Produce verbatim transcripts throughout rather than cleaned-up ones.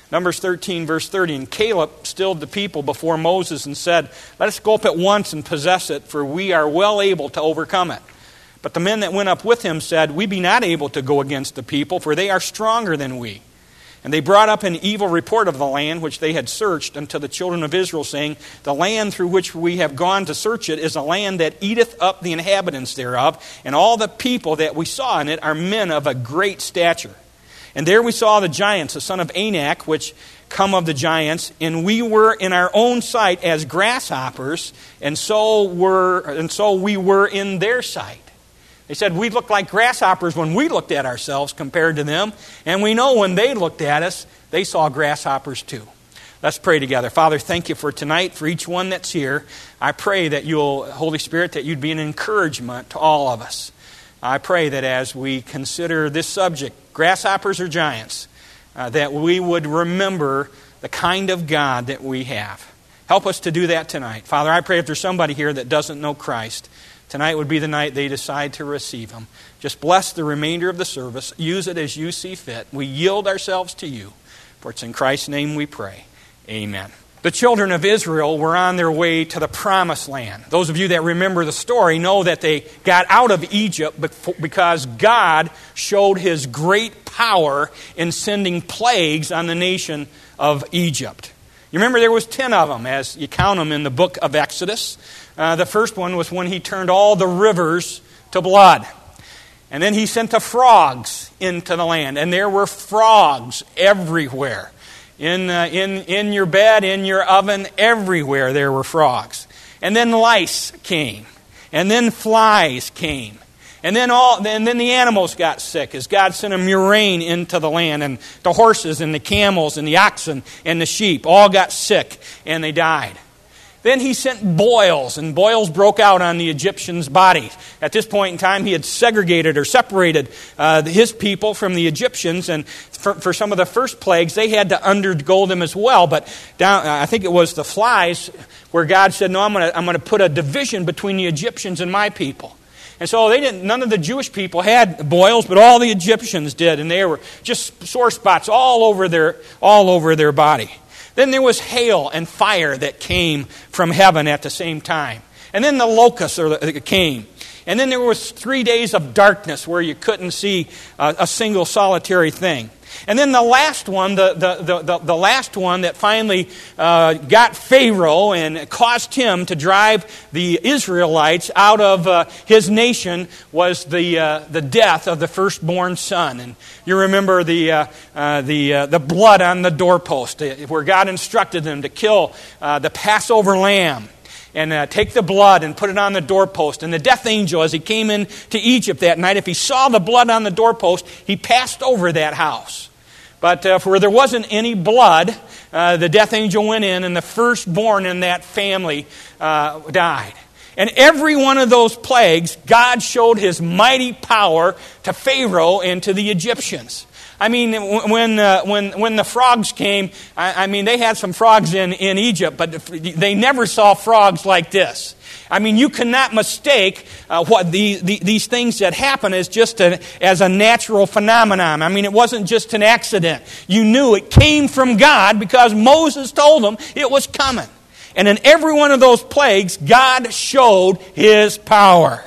Numbers thirteen, verse thirty, and Caleb stilled the people before Moses and said, "Let us go up at once and possess it, for we are well able to overcome it." But the men that went up with him said, "We be not able to go against the people, for they are stronger than we." And they brought up an evil report of the land which they had searched unto the children of Israel, saying, "The land through which we have gone to search it is a land that eateth up the inhabitants thereof, and all the people that we saw in it are men of a great stature. And there we saw the giants, the son of Anak, which come of the giants, and we were in our own sight as grasshoppers, and so were, and so we were in their sight." They said, we looked like grasshoppers when we looked at ourselves compared to them, and we know when they looked at us, they saw grasshoppers too. Let's pray together. Father, thank you for tonight, for each one that's here. I pray that you'll, Holy Spirit, that you'd be an encouragement to all of us. I pray that as we consider this subject, grasshoppers or giants, uh, that we would remember the kind of God that we have. Help us to do that tonight. Father, I pray if there's somebody here that doesn't know Christ, tonight would be the night they decide to receive Him. Just bless the remainder of the service. Use it as you see fit. We yield ourselves to you. For it's in Christ's name we pray. Amen. The children of Israel were on their way to the promised land. Those of you that remember the story know that they got out of Egypt because God showed His great power in sending plagues on the nation of Egypt. You remember there was ten of them as you count them in the book of Exodus. Uh, the first one was when He turned all the rivers to blood. And then He sent the frogs into the land. And there were frogs everywhere. In, uh, in, in your bed, in your oven, everywhere there were frogs. And then lice came. And then flies came. And then all, and then the animals got sick as God sent a murrain into the land. And the horses and the camels and the oxen and the sheep all got sick and they died. Then He sent boils, and boils broke out on the Egyptians' bodies. At this point in time, He had segregated or separated uh, His people from the Egyptians, and for, for some of the first plagues, they had to undergo them as well. But down, I think it was the flies where God said, "No, I'm going to I'm going to put a division between the Egyptians and my people." And so they didn't. None of the Jewish people had boils, but all the Egyptians did, and they were just sore spots all over their all over their body. Then there was hail and fire that came from heaven at the same time. And then the locusts came. And then there was three days of darkness where you couldn't see a single solitary thing. And then the last one, the, the, the, the last one that finally uh, got Pharaoh and caused him to drive the Israelites out of uh, his nation was the uh, the death of the firstborn son. And you remember the uh, uh, the uh, the blood on the doorpost, where God instructed them to kill uh, the Passover lamb. And uh, take the blood and put it on the doorpost. And the death angel, as he came into Egypt that night, if he saw the blood on the doorpost, he passed over that house. But uh, where there wasn't any blood, uh, the death angel went in, and the firstborn in that family uh, died. And every one of those plagues, God showed His mighty power to Pharaoh and to the Egyptians. I mean, when uh, when when the frogs came, I, I mean, they had some frogs in, in Egypt, but they never saw frogs like this. I mean, you cannot mistake uh, what the, the, these things that happen as just a, as a natural phenomenon. I mean, it wasn't just an accident. You knew it came from God because Moses told them it was coming. And in every one of those plagues, God showed His power.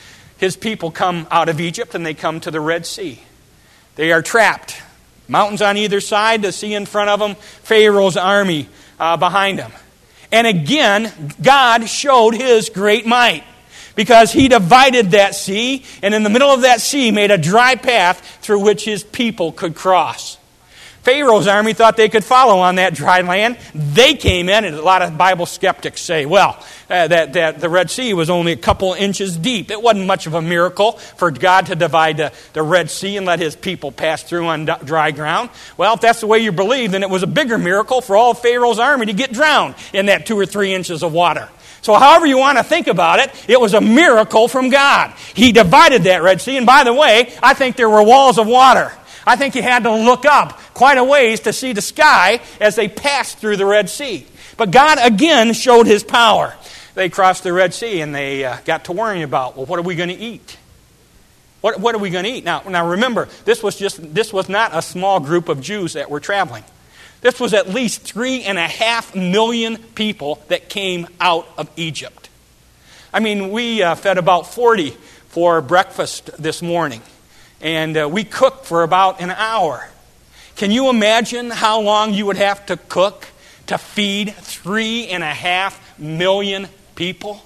His people come out of Egypt and they come to the Red Sea. They are trapped. Mountains on either side, the sea in front of them, Pharaoh's army uh, behind them. And again, God showed His great might because He divided that sea and in the middle of that sea made a dry path through which His people could cross. Pharaoh's army thought they could follow on that dry land. They came in, and a lot of Bible skeptics say, well, uh, that, that the Red Sea was only a couple inches deep. It wasn't much of a miracle for God to divide the, the Red Sea and let His people pass through on dry ground. Well, if that's the way you believe, then it was a bigger miracle for all of Pharaoh's army to get drowned in that two or three inches of water. So however you want to think about it, it was a miracle from God. He divided that Red Sea, and by the way, I think there were walls of water. I think you had to look up quite a ways to see the sky as they passed through the Red Sea. But God again showed His power. They crossed the Red Sea and they uh, got to worrying about, well, what are we going to eat? What, what are we going to eat? Now, now remember, this was just this was not a small group of Jews that were traveling. This was at least three and a half million people that came out of Egypt. I mean, we uh, fed about forty for breakfast this morning, and uh, we cooked for about an hour. Can you imagine how long you would have to cook to feed three and a half million people?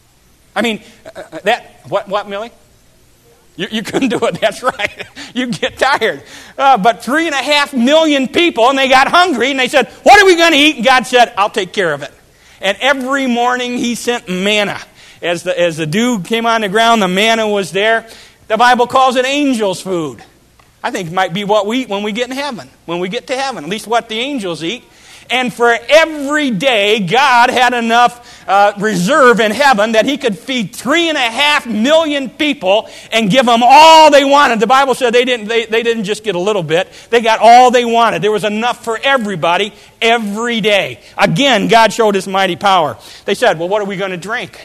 I mean, uh, that, what, what, Millie? You, you couldn't do it, that's right. You get tired. Uh, but three and a half million people, and they got hungry, and they said, what are we going to eat? And God said, I'll take care of it. And every morning he sent manna. As the, as the dew came on the ground, the manna was there. The Bible calls it angels' food. I think it might be what we eat when we get in heaven, when we get to heaven, at least what the angels eat. And for every day, God had enough uh, reserve in heaven that he could feed three and a half million people and give them all they wanted. The Bible said they didn't, they, they didn't just get a little bit. They got all they wanted. There was enough for everybody every day. Again, God showed his mighty power. They said, well, what are we going to drink?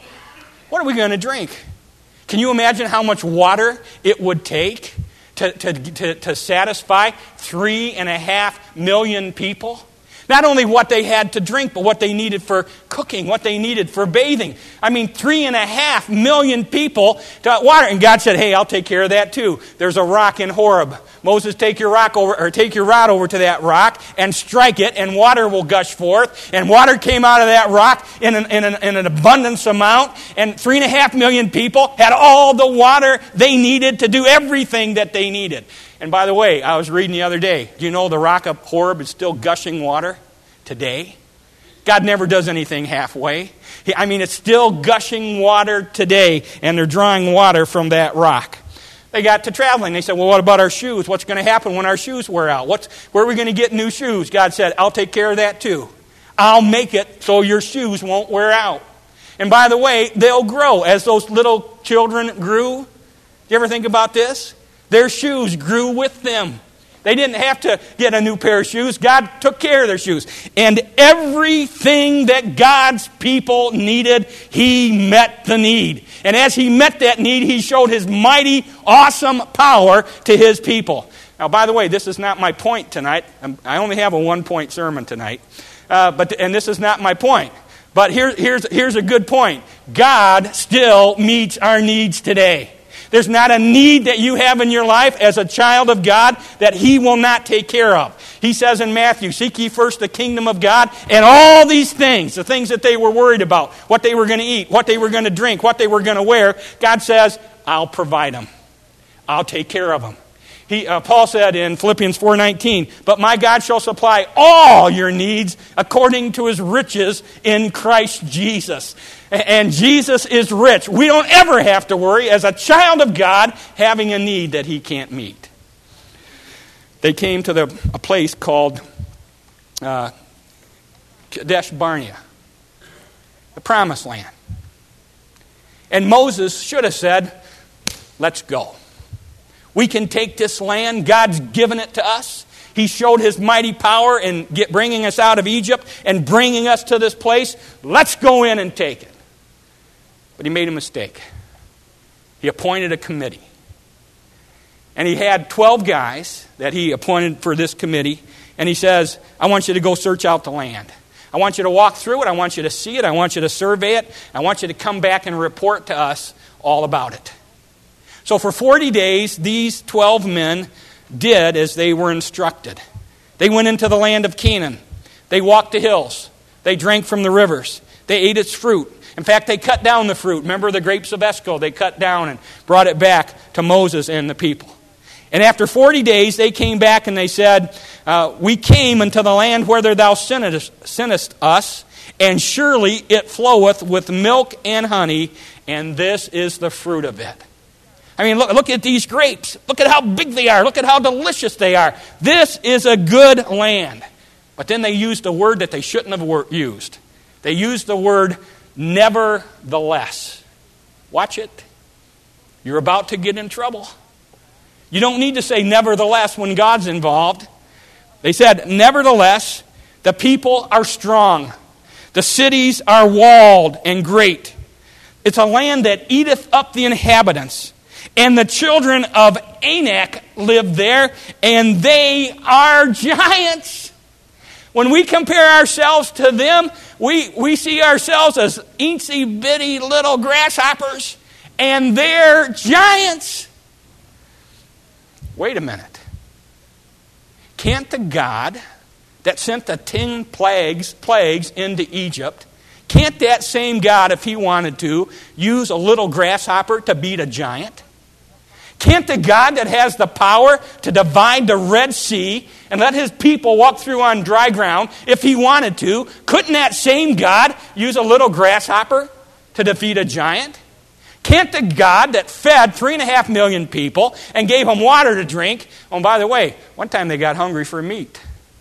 What are we going to drink? Can you imagine how much water it would take to, to, to, to satisfy three and a half million people? Not only what they had to drink, but what they needed for cooking, what they needed for bathing. I mean, three and a half million people to water. And God said, hey, I'll take care of that too. There's a rock in Horeb. Moses, take your rock over, or take your rod over to that rock and strike it, and water will gush forth. And water came out of that rock in an, in an, in an abundance amount. And three and a half million people had all the water they needed to do everything that they needed. And by the way, I was reading the other day, do you know the rock of Horeb is still gushing water today? God never does anything halfway. He, I mean, it's still gushing water today, and they're drawing water from that rock. They got to traveling. They said, well, what about our shoes? What's going to happen when our shoes wear out? What's, where are we going to get new shoes? God said, I'll take care of that too. I'll make it so your shoes won't wear out. And by the way, they'll grow. As those little children grew, do you ever think about this? Their shoes grew with them. They didn't have to get a new pair of shoes. God took care of their shoes. And everything that God's people needed, he met the need. And as he met that need, he showed his mighty, awesome power to his people. Now, by the way, this is not my point tonight. I only have a one-point sermon tonight. Uh, but and this is not my point. But here, here's, here's a good point. God still meets our needs today. There's not a need that you have in your life as a child of God that he will not take care of. He says in Matthew, seek ye first the kingdom of God, and all these things, the things that they were worried about, what they were going to eat, what they were going to drink, what they were going to wear, God says, I'll provide them. I'll take care of them. He, uh, Paul said in Philippians four nineteen, but my God shall supply all your needs according to his riches in Christ Jesus. And Jesus is rich. We don't ever have to worry as a child of God having a need that he can't meet. They came to the, a place called uh, Kadesh Barnea, the promised land. And Moses should have said, let's go. We can take this land. God's given it to us. He showed his mighty power in get, bringing us out of Egypt and bringing us to this place. Let's go in and take it. But he made a mistake. He appointed a committee. And he had twelve guys that he appointed for this committee. And he says, I want you to go search out the land. I want you to walk through it. I want you to see it. I want you to survey it. I want you to come back and report to us all about it. So for forty days, these twelve men did as they were instructed. They went into the land of Canaan. They walked the hills. They drank from the rivers. They ate its fruit. In fact, they cut down the fruit. Remember the grapes of Esco? They cut down and brought it back to Moses and the people. And after forty days, they came back and they said, uh, we came into the land whither thou sentest us, and surely it floweth with milk and honey, and this is the fruit of it. I mean, look, look at these grapes. Look at how big they are. Look at how delicious they are. This is a good land. But then they used a word that they shouldn't have used. They used the word nevertheless. Watch it. You're about to get in trouble. You don't need to say nevertheless when God's involved. They said, nevertheless, the people are strong. The cities are walled and great. It's a land that eateth up the inhabitants. And the children of Anak live there, and they are giants. When we compare ourselves to them, we, we see ourselves as eensy bitty little grasshoppers, and they're giants. Wait a minute. Can't the God that sent the ten plagues, plagues into Egypt, can't that same God, if he wanted to, use a little grasshopper to beat a giant? Can't the God that has the power to divide the Red Sea and let his people walk through on dry ground, if he wanted to, couldn't that same God use a little grasshopper to defeat a giant? Can't the God that fed three and a half million people and gave them water to drink, oh, by the way, one time they got hungry for meat.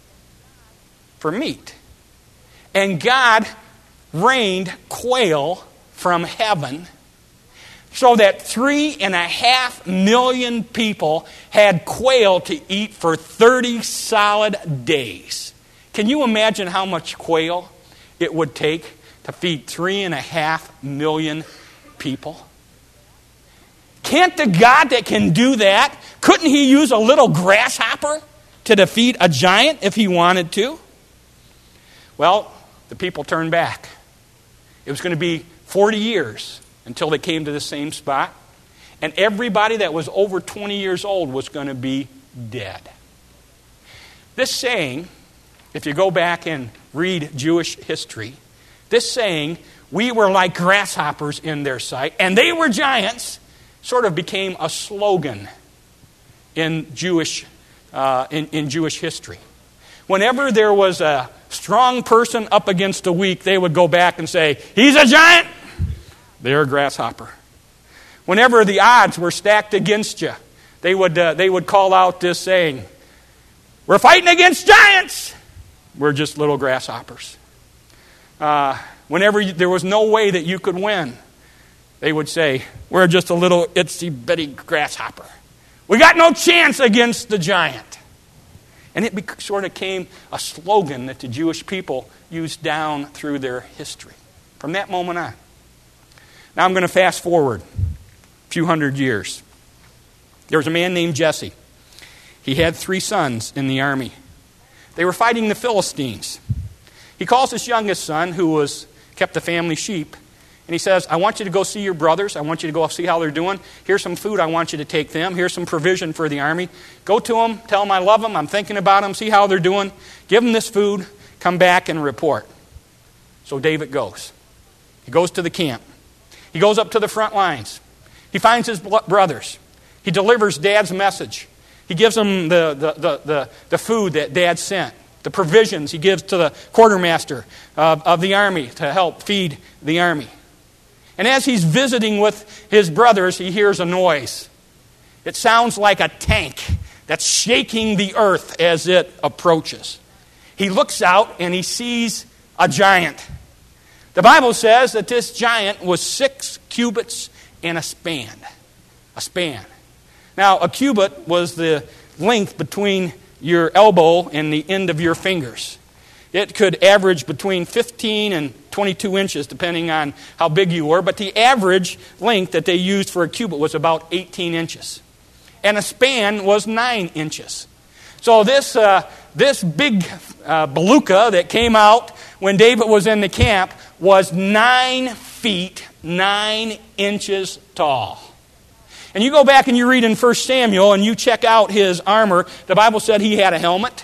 For meat. And God rained quail from heaven so that three and a half million people had quail to eat for thirty solid days. Can you imagine how much quail it would take to feed three and a half million people? Can't the God that can do that, couldn't he use a little grasshopper to defeat a giant if he wanted to? Well, the people turned back. It was going to be forty years until they came to the same spot. And everybody that was over twenty years old was going to be dead. This saying, if you go back and read Jewish history, this saying, we were like grasshoppers in their sight, and they were giants, sort of became a slogan in Jewish, uh, in, in Jewish history. Whenever there was a strong person up against a weak, they would go back and say, he's a giant, they're a grasshopper. Whenever the odds were stacked against you, they would, uh, they would call out this saying, we're fighting against giants, we're just little grasshoppers. Uh, whenever you, there was no way that you could win, they would say, we're just a little itsy bitty grasshopper. We got no chance against the giant. And it be, sort of came a slogan that the Jewish people used down through their history. From that moment on. Now I'm going to fast forward a few hundred years. There was a man named Jesse. He had three sons in the army. They were fighting the Philistines. He calls his youngest son, who was kept the family sheep, and he says, I want you to go see your brothers. I want you to go see how they're doing. Here's some food I want you to take them. Here's some provision for the army. Go to them. Tell them I love them. I'm thinking about them. See how they're doing. Give them this food. Come back and report. So David goes. He goes to the camp. He goes up to the front lines. He finds his brothers. He delivers Dad's message. He gives them the, the, the, the, the food that Dad sent. The provisions he gives to the quartermaster of, of the army to help feed the army. And as he's visiting with his brothers, he hears a noise. It sounds like a tank that's shaking the earth as it approaches. He looks out and he sees a giant. The Bible says that this giant was six cubits and a span. A span. Now, a cubit was the length between your elbow and the end of your fingers. It could average between fifteen and twenty-two inches, depending on how big you were. But the average length that they used for a cubit was about eighteen inches. And a span was nine inches. So this, uh, this big uh, beluga that came out when David was in the camp was nine feet, nine inches tall. And you go back and you read in First Samuel and you check out his armor. The Bible said he had a helmet.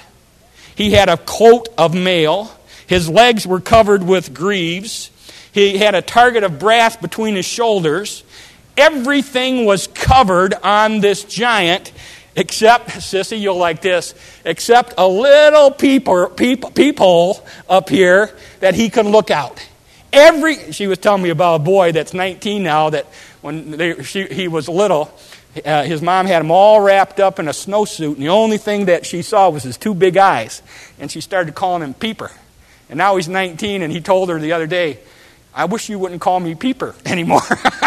He had a coat of mail. His legs were covered with greaves. He had a target of brass between his shoulders. Everything was covered on this giant, except, Sissy, you'll like this, except a little peeper, peep, peephole up here that he could look out. Every, she was telling me about a boy that's nineteen now that when they, she, he was little, uh, his mom had him all wrapped up in a snowsuit, and the only thing that she saw was his two big eyes. And she started calling him Peeper. And now he's nineteen, and he told her the other day, I wish you wouldn't call me Peeper anymore.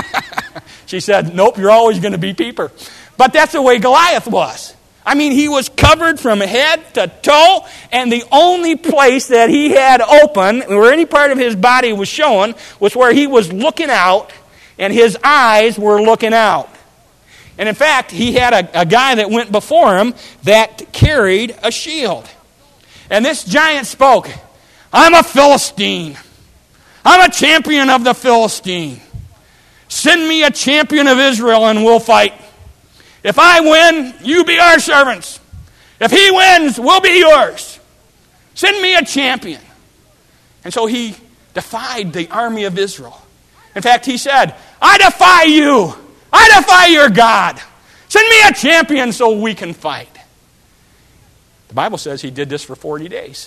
She said, nope, you're always going to be Peeper. But that's the way Goliath was. I mean, he was covered from head to toe, and the only place that he had open, where any part of his body was showing, was where he was looking out, and his eyes were looking out. And in fact, he had a, a guy that went before him that carried a shield. And this giant spoke, I'm a Philistine. I'm a champion of the Philistine. Send me a champion of Israel and we'll fight. If I win, you be our servants. If he wins, we'll be yours. Send me a champion. And so he defied the army of Israel. In fact, he said, I defy you. I defy your God. Send me a champion so we can fight. The Bible says he did this for forty days.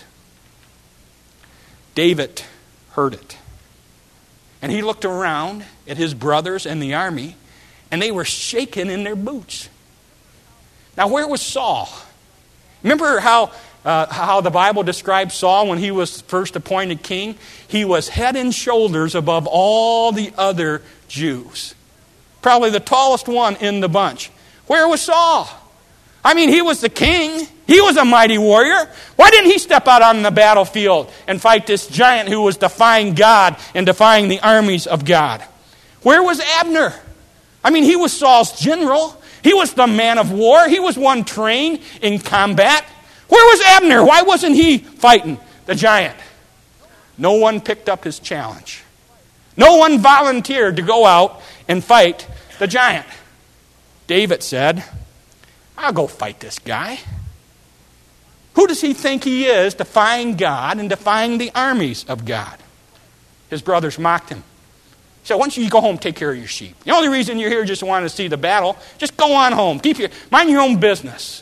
David heard it. And he looked around at his brothers and the army, and they were shaking in their boots. Now, where was Saul? Remember how, uh, how the Bible describes Saul when he was first appointed king? He was head and shoulders above all the other Jews. Probably the tallest one in the bunch. Where was Saul? I mean, he was the king. He was a mighty warrior. Why didn't he step out on the battlefield and fight this giant who was defying God and defying the armies of God? Where was Abner? I mean, he was Saul's general. He was the man of war. He was one trained in combat. Where was Abner? Why wasn't he fighting the giant? No one picked up his challenge. No one volunteered to go out and fight the giant. David said, I'll go fight this guy. Who does he think he is, defying God and defying the armies of God? His brothers mocked him. He said, why don't you go home and take care of your sheep? The only reason you're here is just wanting to see the battle. Just go on home. Keep your, mind your own business.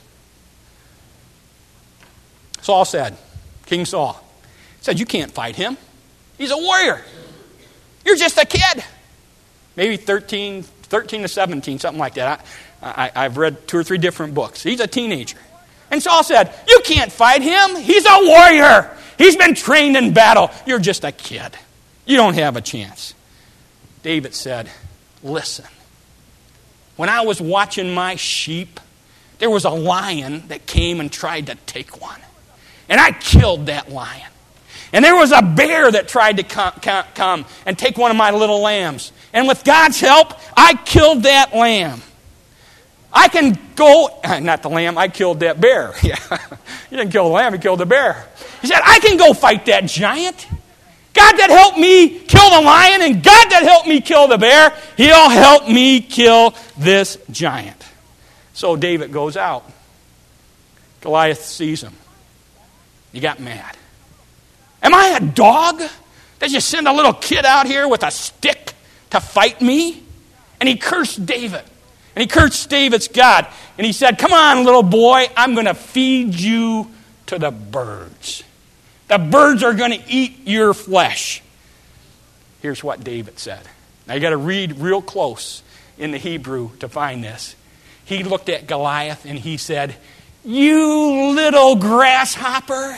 Saul said, King Saul, said, you can't fight him. He's a warrior. You're just a kid. Maybe thirteen, thirteen to seventeen, something like that. I, I, I've read two or three different books. He's a teenager. And Saul said, you can't fight him. He's a warrior. He's been trained in battle. You're just a kid. You don't have a chance. David said, listen, when I was watching my sheep, there was a lion that came and tried to take one. And I killed that lion. And there was a bear that tried to come, come and take one of my little lambs. And with God's help, I killed that lamb. I can go, not the lamb, I killed that bear. Yeah, you didn't kill the lamb, you killed the bear. He said, I can go fight that giant. God that helped me kill the lion and God that helped me kill the bear, he'll help me kill this giant. So David goes out. Goliath sees him. He got mad. Am I a dog? Did you send a little kid out here with a stick to fight me? And he cursed David. And he cursed David's God. And he said, come on, little boy, I'm going to feed you to the birds. The birds are going to eat your flesh. Here's what David said. Now you got to read real close in the Hebrew to find this. He looked at Goliath and he said, you little grasshopper.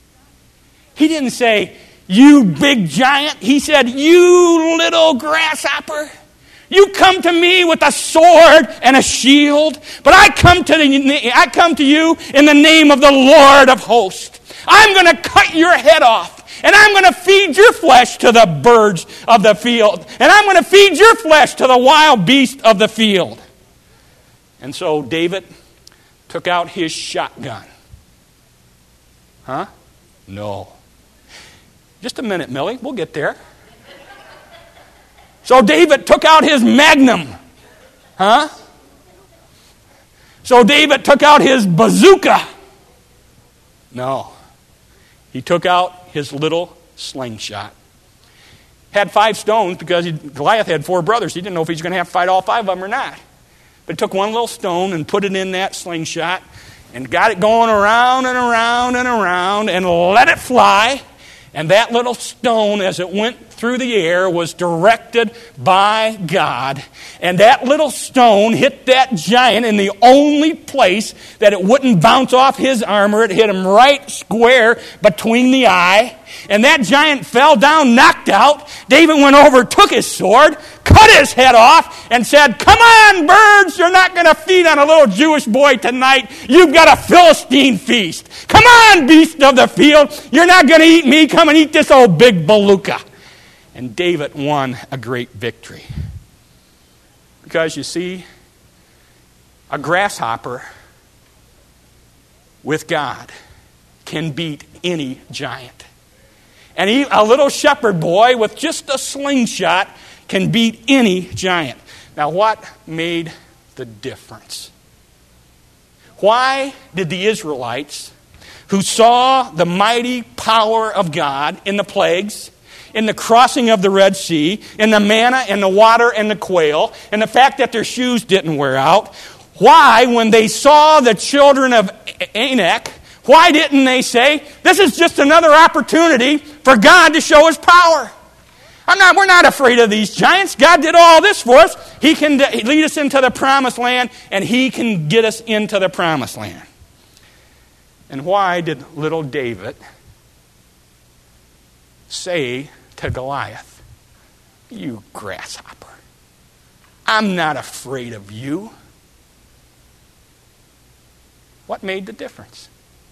He didn't say, you big giant. He said, you little grasshopper. You come to me with a sword and a shield, but I come to the, I come to you in the name of the Lord of hosts. I'm going to cut your head off, and I'm going to feed your flesh to the birds of the field, and I'm going to feed your flesh to the wild beasts of the field. And so David took out his shotgun. Huh? No. Just a minute, Millie. We'll get there. So David took out his magnum. Huh? So David took out his bazooka. No. He took out his little slingshot. Had five stones because he, Goliath had four brothers. He didn't know if he was going to have to fight all five of them or not. But he took one little stone and put it in that slingshot and got it going around and around and around and let it fly. And that little stone, as it went through the air, was directed by God. And that little stone hit that giant in the only place that it wouldn't bounce off his armor. It hit him right square between the eye. And that giant fell down, knocked out. David went over, took his sword, cut his head off, and said, come on, birds, you're not going to feed on a little Jewish boy tonight. You've got a Philistine feast. Come on, beast of the field, you're not going to eat me. Come and eat this old big beluga. And David won a great victory. Because you see, a grasshopper with God can beat any giant. And he, a little shepherd boy with just a slingshot can beat any giant. Now, what made the difference? Why did the Israelites, who saw the mighty power of God in the plagues, in the crossing of the Red Sea, in the manna and the water and the quail, and the fact that their shoes didn't wear out, why, when they saw the children of Anak, why didn't they say, this is just another opportunity for God to show His power? I'm not, we're not afraid of these giants. God did all this for us. He can lead us into the promised land, and He can get us into the promised land. And why did little David say to Goliath, you grasshopper, I'm not afraid of you? What made the difference?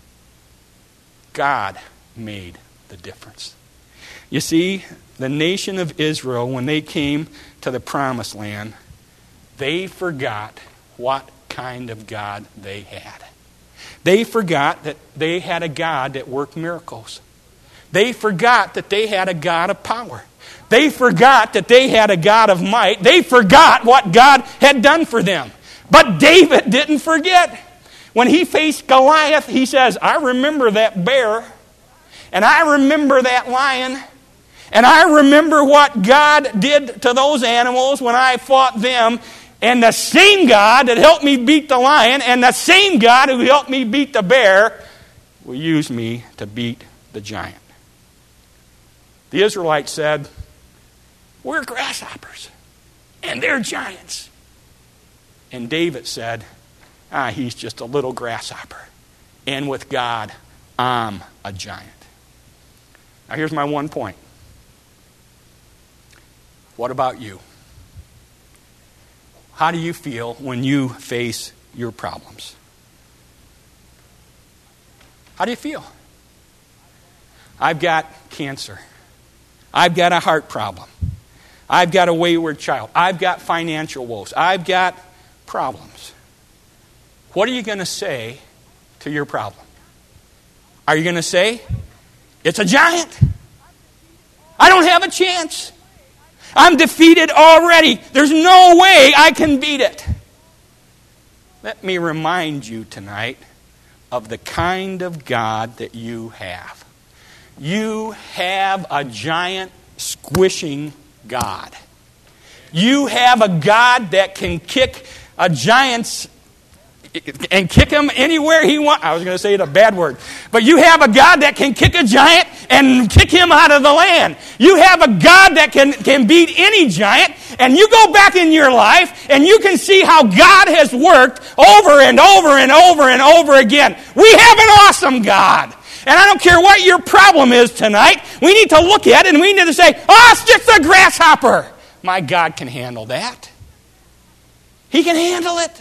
God made the difference. You see, the nation of Israel, when they came to the promised land, they forgot what kind of God they had. They forgot that they had a God that worked miracles. They forgot that they had a God of power. They forgot that they had a God of might. They forgot what God had done for them. But David didn't forget. When he faced Goliath, he says, I remember that bear, and I remember that lion, and I remember what God did to those animals when I fought them, and the same God that helped me beat the lion, and the same God who helped me beat the bear, will use me to beat the giant. The Israelites said, we're grasshoppers, and they're giants. And David said, ah, he's just a little grasshopper. And with God, I'm a giant. Now here's my one point. What about you? How do you feel when you face your problems? How do you feel? I've got cancer. I've got a heart problem. I've got a wayward child. I've got financial woes. I've got problems. What are you going to say to your problem? Are you going to say, it's a giant? I don't have a chance. I'm defeated already. There's no way I can beat it. Let me remind you tonight of the kind of God that you have. You have a giant squishing God. You have a God that can kick a giant's and kick him anywhere he wants. I was going to say it a bad word. But you have a God that can kick a giant and kick him out of the land. You have a God that can, can beat any giant. And you go back in your life and you can see how God has worked over and over and over and over again. We have an awesome God. And I don't care what your problem is tonight. We need to look at it and we need to say, oh, it's just a grasshopper. My God can handle that. He can handle it.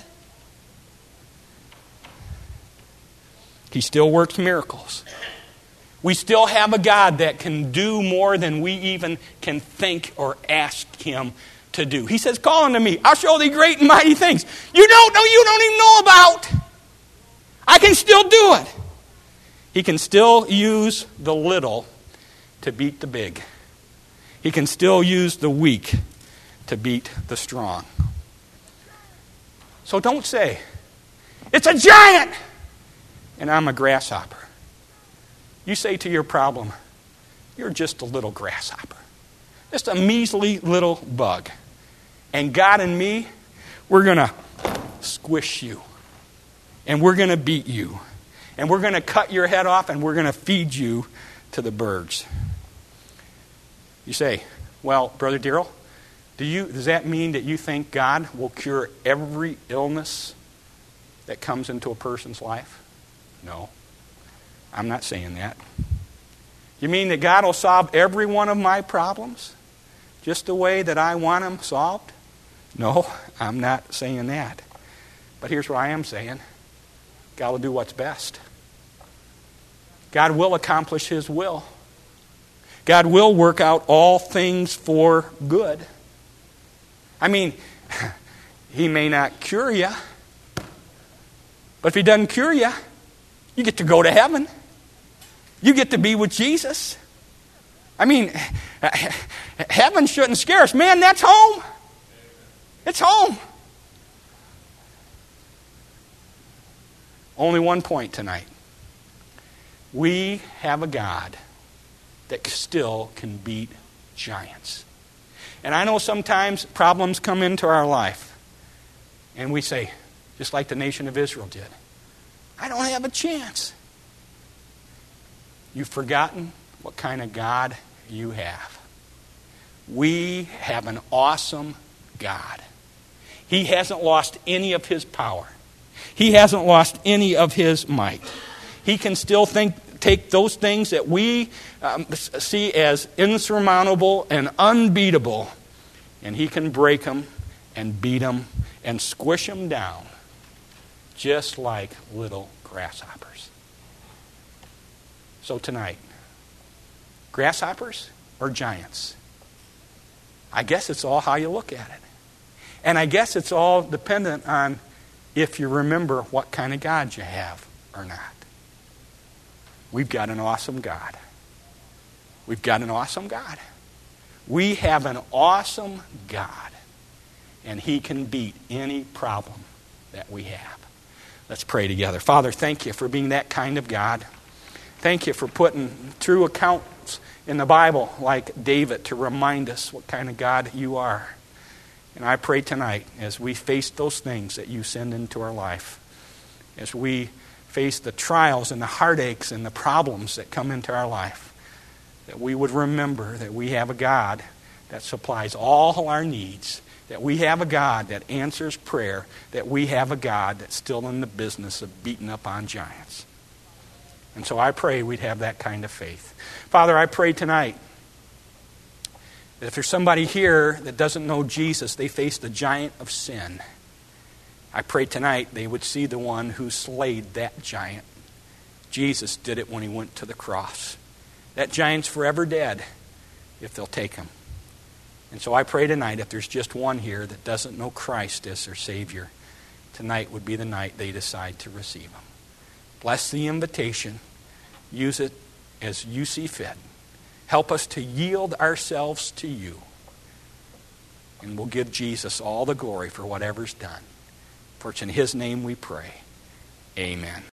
He still works miracles. We still have a God that can do more than we even can think or ask Him to do. He says, call unto me. I'll show thee great and mighty things you don't know, you don't even know about. I can still do it. He can still use the little to beat the big. He can still use the weak to beat the strong. So don't say, it's a giant, and I'm a grasshopper. You say to your problem, you're just a little grasshopper. Just a measly little bug. And God and me, we're going to squish you. And we're going to beat you. And we're going to cut your head off and we're going to feed you to the birds. You say, well, Brother Darrell, do you, does that mean that you think God will cure every illness that comes into a person's life? No, I'm not saying that. You mean that God will solve every one of my problems just the way that I want them solved? No, I'm not saying that. But here's what I am saying. God will do what's best. God will accomplish His will. God will work out all things for good. I mean, He may not cure you, but if He doesn't cure you, you get to go to heaven. You get to be with Jesus. I mean, heaven shouldn't scare us. Man, that's home. It's home. Only one point tonight. We have a God that still can beat giants. And I know sometimes problems come into our life, and we say, just like the nation of Israel did, I don't have a chance. You've forgotten what kind of God you have. We have an awesome God. He hasn't lost any of His power. He hasn't lost any of His might. He can still think, take those things that we um, see as insurmountable and unbeatable, and He can break them and beat them and squish them down just like little grasshoppers. So tonight, grasshoppers or giants? I guess it's all how you look at it. And I guess it's all dependent on if you remember what kind of God you have or not. We've got an awesome God. We've got an awesome God. We have an awesome God. And He can beat any problem that we have. Let's pray together. Father, thank You for being that kind of God. Thank You for putting true accounts in the Bible like David to remind us what kind of God You are. And I pray tonight as we face those things that You send into our life, as we face the trials and the heartaches and the problems that come into our life, that we would remember that we have a God that supplies all our needs, that we have a God that answers prayer, that we have a God that's still in the business of beating up on giants. And so I pray we'd have that kind of faith. Father, I pray tonight that if there's somebody here that doesn't know Jesus, they face the giant of sin. I pray tonight they would see the one who slayed that giant. Jesus did it when He went to the cross. That giant's forever dead if they'll take Him. And so I pray tonight if there's just one here that doesn't know Christ as their Savior, tonight would be the night they decide to receive Him. Bless the invitation. Use it as You see fit. Help us to yield ourselves to You. And we'll give Jesus all the glory for whatever's done. For it's in His name we pray. Amen.